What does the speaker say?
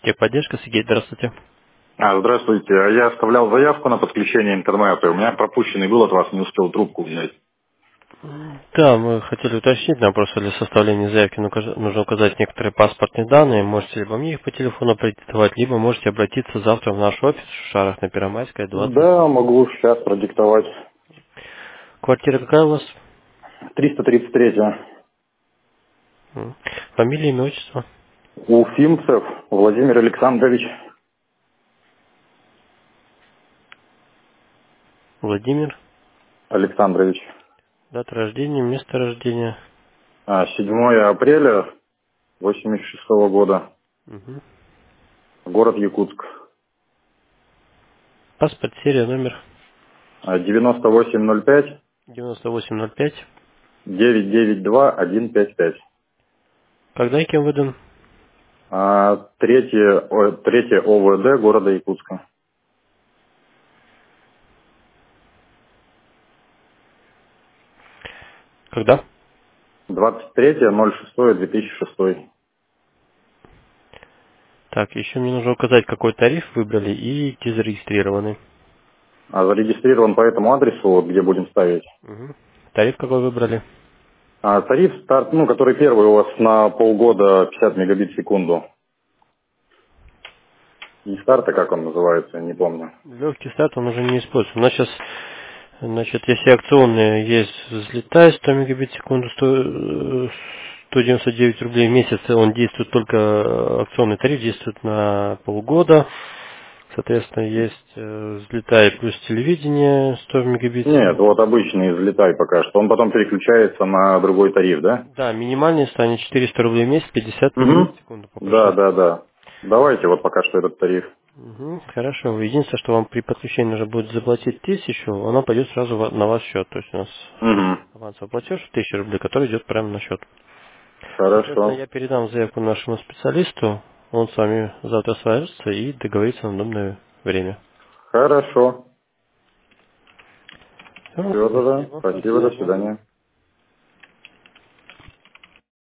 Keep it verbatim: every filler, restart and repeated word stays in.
Техподдержка, Сергей, здравствуйте. А, здравствуйте. А Я оставлял заявку на подключение интернета. У меня пропущенный был от вас, не успел трубку взять. Да, мы хотели уточнить, нам просто для составления заявки ну, указ- нужно указать некоторые паспортные данные. Можете либо мне их по телефону продиктовать, либо можете обратиться завтра в наш офис в Шарах на Первомайская, двадцать Да, восемь. могу сейчас продиктовать. Квартира какая у вас? триста тридцать три. М. Фамилия, имя, отчество? Уфимцев Владимир Александрович. Владимир. Александрович. Дата рождения, место рождения. А, седьмое апреля восемьдесят шестого года. Мгм. Город Якутск. Паспорт, серия, номер А, девяносто восемь ноль пять девяносто восемь ноль пять. девять девять два один пять пять. Когда и кем выдан? А, третье, о, третье ОВД города Якутска. Когда? двадцать третье ноль шестое две тысячи шестой. Так, еще мне нужно указать, какой тариф выбрали и где зарегистрированы. А зарегистрирован по этому адресу, вот где будем ставить. Мгм. Тариф какой выбрали? А тариф старт, ну, который первый у вас на полгода пятьдесят мегабит в секунду. Не старта, как он называется, не помню. Легкий старт он уже не используется. У нас сейчас, значит, если акционные есть взлетай сто мегабит в секунду, сто, э, сто девяносто девять рублей в месяц, он действует только, э, акционный тариф действует на полгода. Соответственно, есть э, взлетай плюс телевидение сто мегабит в Нет, секунду. вот обычный взлетай пока что. Он потом переключается на другой тариф, да? Да, минимальный станет четыреста рублей в месяц, пятьдесят мегабит Угу. в секунду по Да, да, прошествии. да. Давайте вот пока что этот тариф. Мгм, хорошо. Единственное, что вам при подключении нужно будет заплатить тысячу, оно пойдет сразу ва- на ваш счет. То есть у нас есть Угу. авансовый платеж тысяча рублей, который идет прямо на счет. Соответственно, Хорошо. я передам заявку нашему специалисту, он с вами завтра свяжется и договорится на удобное время. Хорошо. Все, Все, да, да. спасибо. До Спасибо, до свидания. свидания.